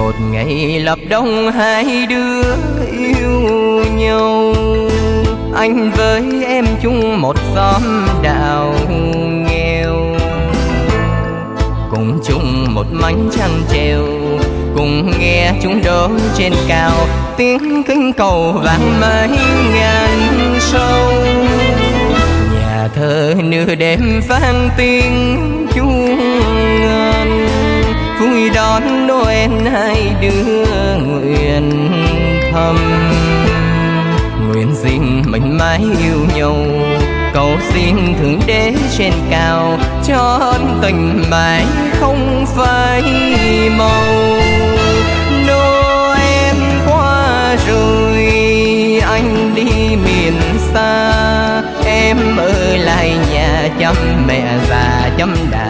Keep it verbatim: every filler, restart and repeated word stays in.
Một ngày lập đông hai đứa yêu nhau, anh với em chung một xóm đào nghèo, cùng chung một mảnh trăng treo, cùng nghe chúng đổ trên cao tiếng kinh cầu vang mãi ngàn sâu. Nhà thơ nửa đêm vang tiếng chuông ngân, vui đón Noel hai đứa nguyện thầm. Nguyện xin mình mãi yêu nhau, cầu xin thượng đế trên cao cho tình mãi không phai màu. Noel qua rồi anh đi miền xa, em ở lại nhà chăm mẹ già chăm đàn